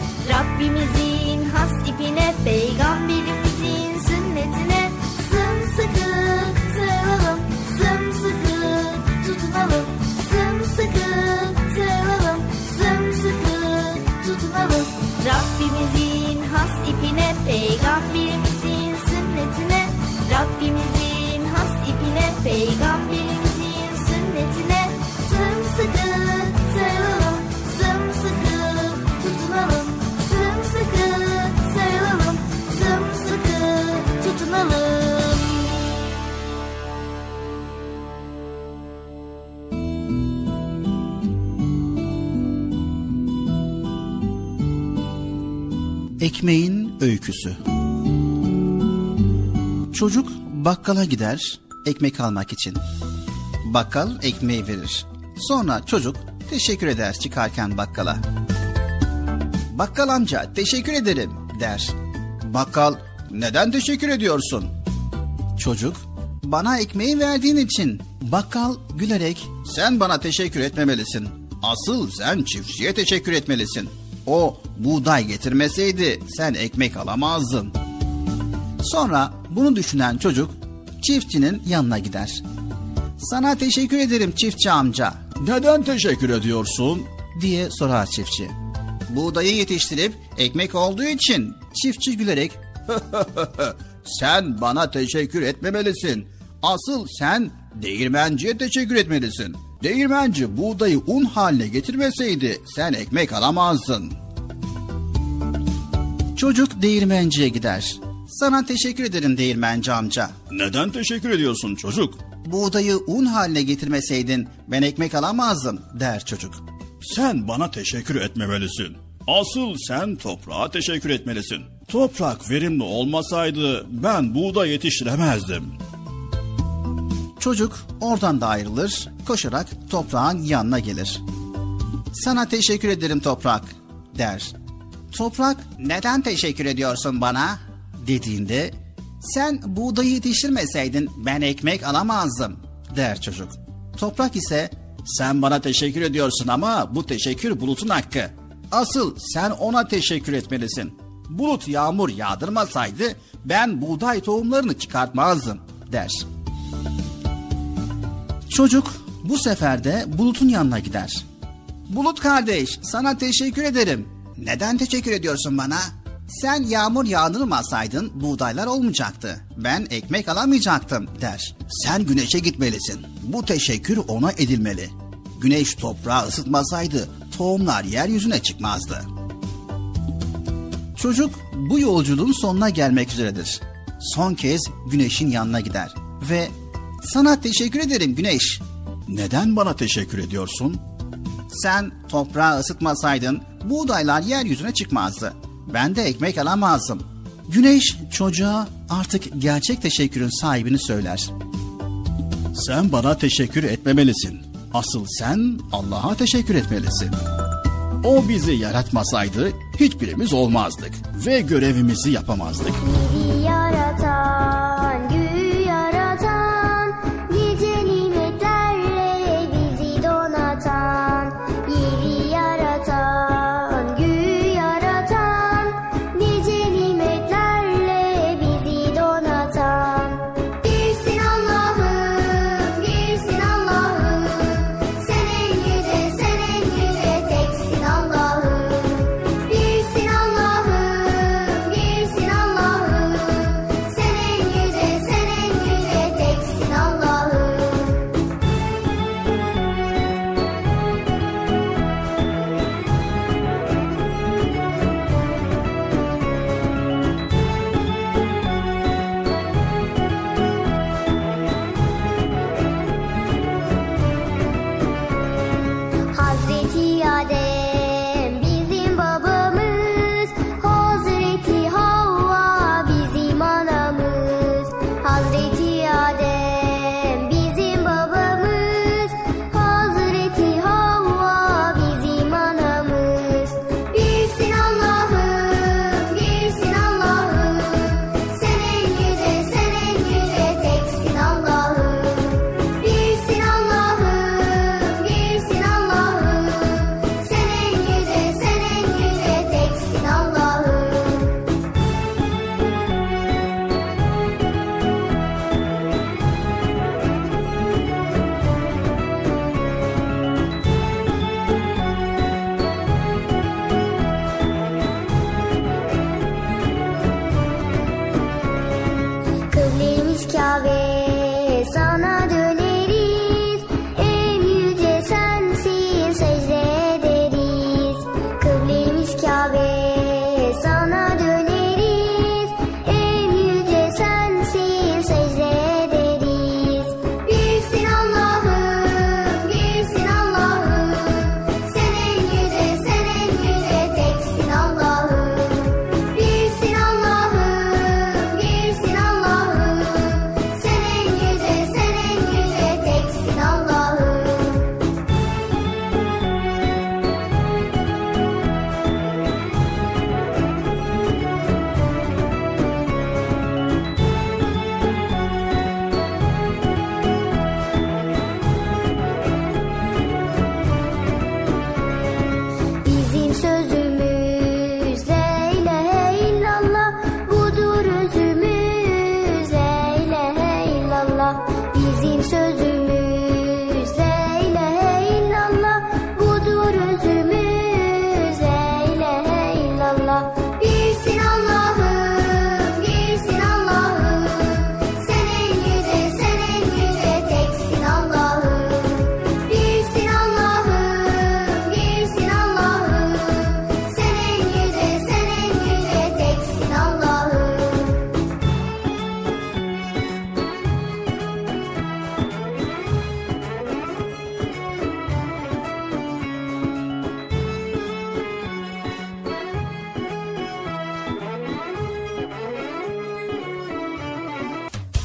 Ekmeğin öyküsü. Çocuk bakkala gider ekmek almak için. Bakkal ekmeği verir. Sonra çocuk teşekkür eder çıkarken bakkala. Bakkal amca teşekkür ederim der. Bakkal neden teşekkür ediyorsun? Çocuk bana ekmeği verdiğin için. Bakkal gülerek sen bana teşekkür etmemelisin. Asıl sen çiftçiye teşekkür etmelisin. O buğday getirmeseydi sen ekmek alamazdın. Sonra bunu düşünen çocuk çiftçinin yanına gider. Sana teşekkür ederim çiftçi amca. Neden teşekkür ediyorsun? Diye sorar çiftçi. Buğdayı yetiştirip ekmek olduğu için. Çiftçi gülerek sen bana teşekkür etmemelisin. Asıl sen değirmenciye teşekkür etmelisin. Değirmenci buğdayı un haline getirmeseydi sen ekmek alamazdın. Çocuk değirmenciye gider. Sana teşekkür ederim değirmenci amca. Neden teşekkür ediyorsun çocuk? Buğdayı un haline getirmeseydin ben ekmek alamazdım der çocuk. Sen bana teşekkür etmemelisin. Asıl sen toprağa teşekkür etmelisin. Toprak verimli olmasaydı ben buğday yetiştiremezdim. Çocuk oradan da ayrılır, koşarak toprağın yanına gelir. Sana teşekkür ederim toprak der. Toprak neden teşekkür ediyorsun bana dediğinde sen buğdayı yetiştirmeseydin ben ekmek alamazdım der çocuk. Toprak ise sen bana teşekkür ediyorsun ama bu teşekkür bulutun hakkı. Asıl sen ona teşekkür etmelisin. Bulut yağmur yağdırmasaydı ben buğday tohumlarını çıkartmazdım der. Çocuk bu sefer de Bulut'un yanına gider. Bulut kardeş sana teşekkür ederim. Neden teşekkür ediyorsun bana? Sen yağmur yağdırmasaydın buğdaylar olmayacaktı. Ben ekmek alamayacaktım der. Sen güneşe gitmelisin. Bu teşekkür ona edilmeli. Güneş toprağı ısıtmasaydı tohumlar yeryüzüne çıkmazdı. Çocuk bu yolculuğun sonuna gelmek üzeredir. Son kez güneşin yanına gider ve sana teşekkür ederim güneş. Neden bana teşekkür ediyorsun? Sen toprağı ısıtmasaydın buğdaylar yeryüzüne çıkmazdı. Ben de ekmek alamazdım. Güneş çocuğa artık gerçek teşekkürün sahibini söyler. Sen bana teşekkür etmemelisin. Asıl sen Allah'a teşekkür etmelisin. O bizi yaratmasaydı hiçbirimiz olmazdık ve görevimizi yapamazdık. Bizi yaratan, göğü yaratan, nice nimetlerle bizi donatan, yeri yaratan, göğü yaratan, nice nimetlerle bizi donatan. Birsin Allah'ım, birsin Allah'ım, sen en yüce, sen en yüce teksin Allah'ım. Birsin Allah'ım, birsin Allah'ım,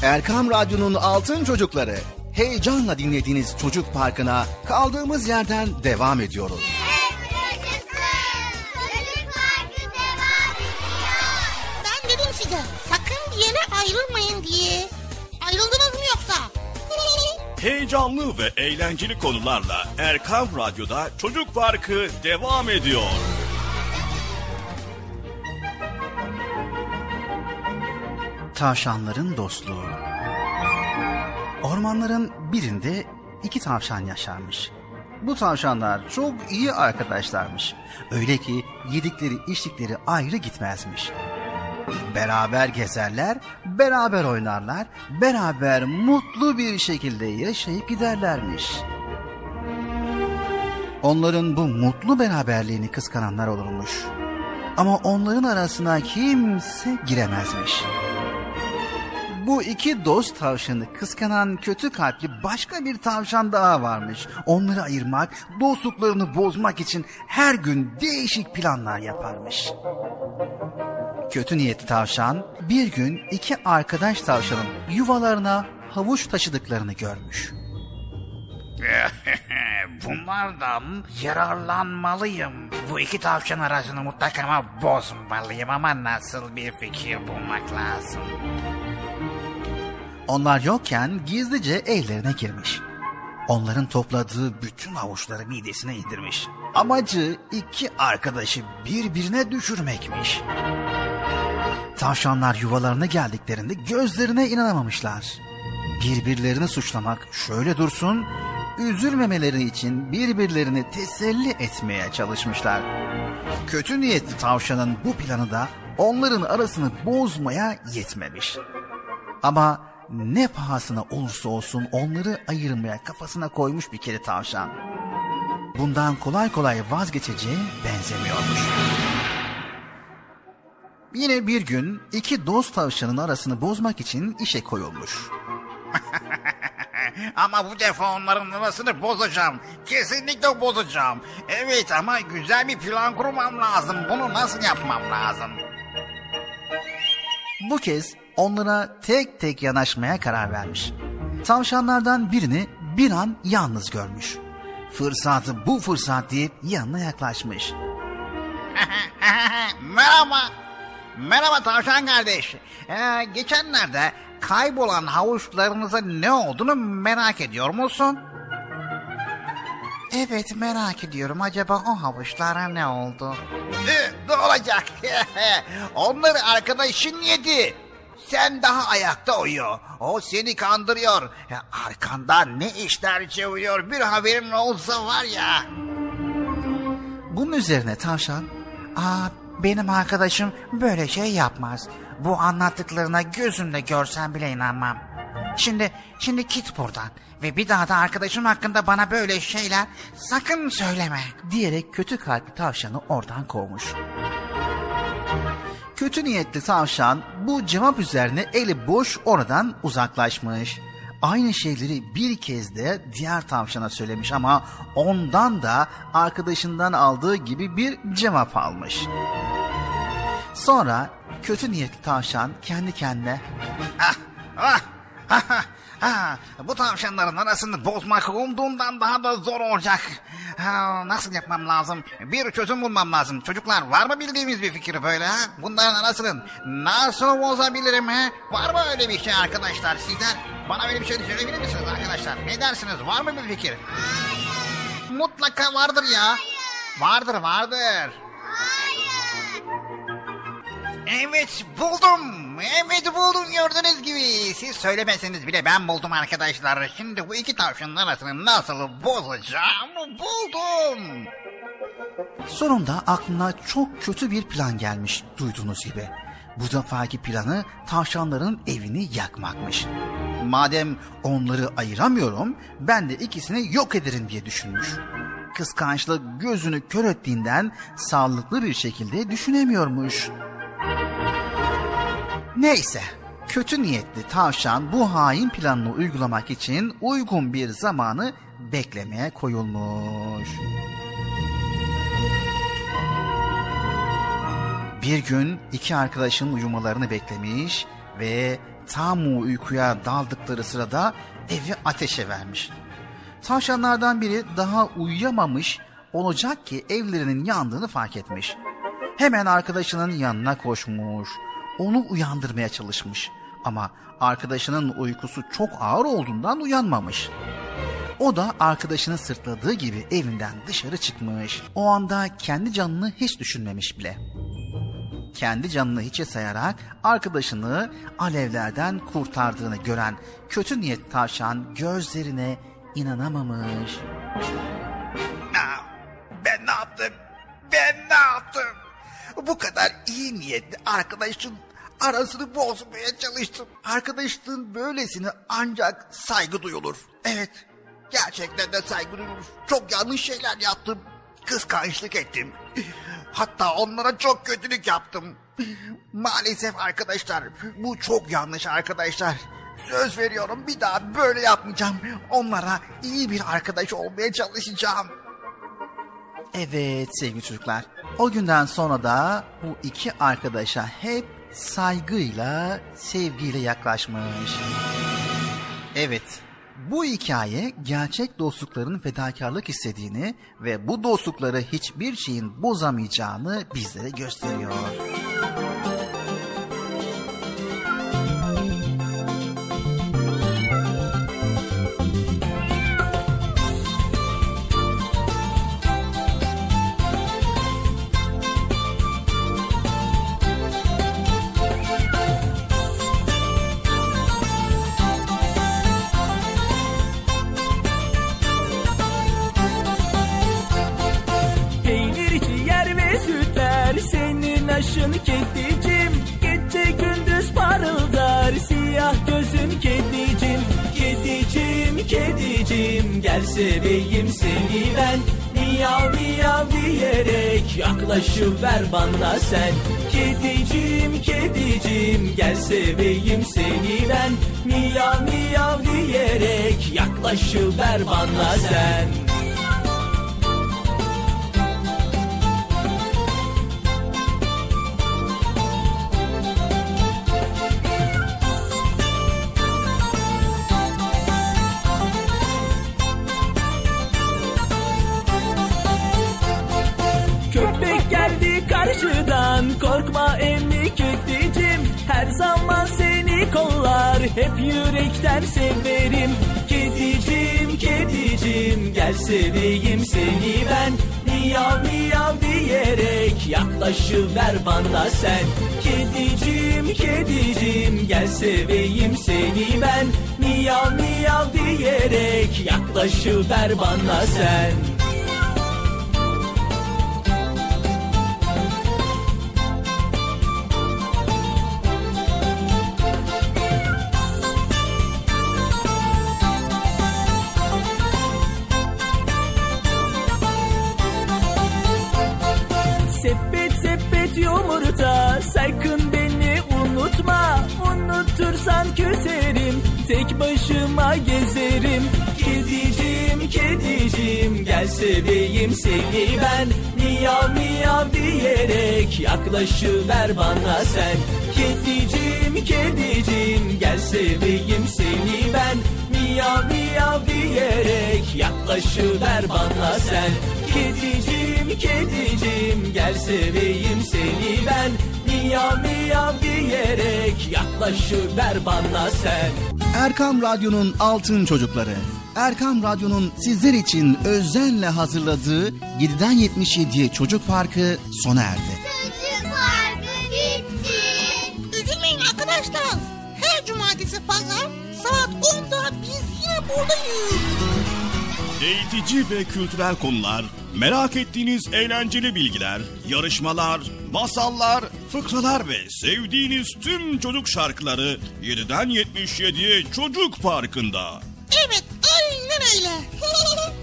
Erkam Radyo'nun Altın Çocukları. Heyecanla dinlediğiniz Çocuk Parkı'na kaldığımız yerden devam ediyoruz. Ben dedim size sakın bir yere ayrılmayın diye. Ayrıldınız mı yoksa? Heyecanlı ve eğlenceli konularla Erkam Radyo'da Çocuk Parkı devam ediyor. Tavşanların dostluğu. Ormanların birinde iki tavşan yaşarmış. Bu tavşanlar çok iyi arkadaşlarmış. Öyle ki yedikleri içtikleri ayrı gitmezmiş. Beraber gezerler, beraber oynarlar, beraber mutlu bir şekilde yaşayıp giderlermiş. Onların bu mutlu beraberliğini kıskananlar olurmuş. Ama onların arasına kimse giremezmiş. Bu iki dost tavşanı kıskanan kötü kalpli başka bir tavşan daha varmış. Onları ayırmak, dostluklarını bozmak için her gün değişik planlar yaparmış. Kötü niyetli tavşan bir gün iki arkadaş tavşanın yuvalarına havuç taşıdıklarını görmüş. Bunlardan yararlanmalıyım. Bu iki tavşan arasını mutlaka bozmalıyım ama nasıl bir fikir bulmak lazım? Onlar yokken gizlice evlerine girmiş. Onların topladığı bütün havuçları midesine indirmiş. Amacı iki arkadaşı birbirine düşürmekmiş. Tavşanlar yuvalarına geldiklerinde gözlerine inanamamışlar. Birbirlerini suçlamak şöyle dursun, üzülmemeleri için birbirlerini teselli etmeye çalışmışlar. Kötü niyetli tavşanın bu planı da onların arasını bozmaya yetmemiş. Ama ne pahasına olursa olsun onları ayırmaya kafasına koymuş bir kere tavşan. Bundan kolay kolay vazgeçeceğe benzemiyormuş. Yine bir gün iki dost tavşanın arasını bozmak için işe koyulmuş. Ama bu defa onların arasını bozacağım. Kesinlikle bozacağım. Evet ama güzel bir plan kurmam lazım. Bunu nasıl yapmam lazım? Bu kez onlara tek tek yanaşmaya karar vermiş. Tavşanlardan birini bir an yalnız görmüş. Fırsatı bu fırsat deyip yanına yaklaşmış. Merhaba. Merhaba tavşan kardeş. Ee, geçenlerde kaybolan havuçlarınızın ne olduğunu merak ediyor musun? Evet merak ediyorum. Acaba o havuçlara ne oldu? Ee, ne olacak? Onları arkadaşın yedi. Sen daha ayakta uyuyor. O seni kandırıyor. Ya, arkandan ne işler çeviriyor bir haberin olsa var ya. Bunun üzerine tavşan, ''Aa, benim arkadaşım böyle şey yapmaz. Bu anlattıklarına gözümle görsem bile inanmam. Şimdi, şimdi git buradan ve bir daha da arkadaşım hakkında bana böyle şeyler sakın söyleme.'' diyerek kötü kalpli tavşanı oradan kovmuş. Kötü niyetli tavşan bu cevap üzerine eli boş oradan uzaklaşmış. Aynı şeyleri bir kez de diğer tavşana söylemiş ama ondan da arkadaşından aldığı gibi bir cevap almış. Sonra kötü niyetli tavşan kendi kendine ah, ah, ah, ah, ah, bu tavşanların arasını bozmak umduğumdan daha da zor olacak. Ha, nasıl yapmam lazım? Bir çözüm bulmam lazım. Çocuklar var mı bildiğimiz bir fikir böyle ha? Bunların arasını nasıl bozabilirim ha? Var mı öyle bir şey arkadaşlar sizden? Bana böyle bir şey söyleyebilir misiniz arkadaşlar? Ne dersiniz? Var mı bir fikir? Hayır. Mutlaka vardır ya. Hayır. Vardır vardır. Hayır. Evet buldum. Evet buldum gördüğünüz gibi. Siz söylemeseniz bile ben buldum arkadaşlar. Şimdi bu iki tavşanın arasını nasıl bozacağım buldum. Sonunda aklına çok kötü bir plan gelmiş duyduğunuz gibi. Bu defaki planı tavşanların evini yakmakmış. Madem onları ayıramıyorum, ben de ikisini yok ederim diye düşünmüş. Kıskançlık gözünü kör ettiğinden sağlıklı bir şekilde düşünemiyormuş. Neyse, kötü niyetli tavşan bu hain planını uygulamak için uygun bir zamanı beklemeye koyulmuş. Bir gün iki arkadaşın uyumalarını beklemiş ve tam uykuya daldıkları sırada evi ateşe vermiş. Tavşanlardan biri daha uyuyamamış olacak ki evlerinin yandığını fark etmiş. Hemen arkadaşının yanına koşmuş, onu uyandırmaya çalışmış. Ama arkadaşının uykusu çok ağır olduğundan uyanmamış. O da arkadaşını sırtladığı gibi evinden dışarı çıkmış. O anda kendi canını hiç düşünmemiş bile. Kendi canını hiçe sayarak arkadaşını alevlerden kurtardığını gören kötü niyet tavşan gözlerine inanamamış. Ben ne yaptım? Ben ne yaptım? Bu kadar iyi niyetli arkadaşın arasını bozmaya çalıştım. Arkadaşlığın böylesine ancak saygı duyulur. Evet, gerçekten de saygı duyulur. Çok yanlış şeyler yaptım. Kıskançlık ettim. Hatta onlara çok kötülük yaptım. Maalesef arkadaşlar, bu çok yanlış arkadaşlar. Söz veriyorum, bir daha böyle yapmayacağım. Onlara iyi bir arkadaş olmaya çalışacağım. Evet sevgili çocuklar, o günden sonra da bu iki arkadaşa hep saygıyla, sevgiyle yaklaşmış. Evet, bu hikaye gerçek dostlukların fedakarlık istediğini ve bu dostlukları hiçbir şeyin bozamayacağını bizlere gösteriyor. Yaşın kedicim, gece gündüz parıldar siyah gözün kedicim. Kedicim, kedicim, gel seveyim seni ben. Miyav miyav diyerek yaklaşıver bana sen. Kedicim, kedicim, gel seveyim seni ben. Miyav miyav diyerek yaklaşıver bana sen. Karşıdan korkma emmi kedicim, her zaman seni kollar, hep yürekten severim. Kedicim, kedicim, gel seveyim seni ben. Miyav miyav diyerek yaklaşıver bana sen. Kedicim, kedicim, gel seveyim seni ben. Miyav miyav diyerek yaklaşıver bana sen. Yumurta, sakın beni unutma. Unutursan küserim, tek başıma gezerim. Kedicim, kedicim, gel seveyim seni ben. Miyav miyav diyerek yaklaşıver bana sen. Kedicim, kedicim, gel seveyim seni ben. Miyav miyav diyerek yaklaşıver bana sen. Kedicim, kedicim, gel seveyim seni ben. Miyav miyav diyerek yaklaşıver bana sen. Erkam Radyo'nun Altın Çocukları. Erkam Radyo'nun sizler için özenle hazırladığı yediden yetmiş yediye Çocuk Parkı sona erdi. Çocuk Parkı bitti. Üzülmeyin arkadaşlar. Her cumartesi pazar saat onda biz yine buradayız. Eğitici ve kültürel konular, merak ettiğiniz eğlenceli bilgiler, yarışmalar, masallar, fıkralar ve sevdiğiniz tüm çocuk şarkıları yediden yetmiş yediye Çocuk Parkı'nda. Evet, aynen öyle.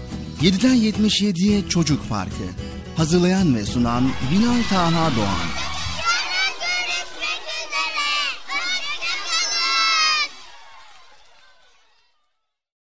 yediden yetmiş yediye Çocuk Parkı. Hazırlayan ve sunan Binal Taha Doğan.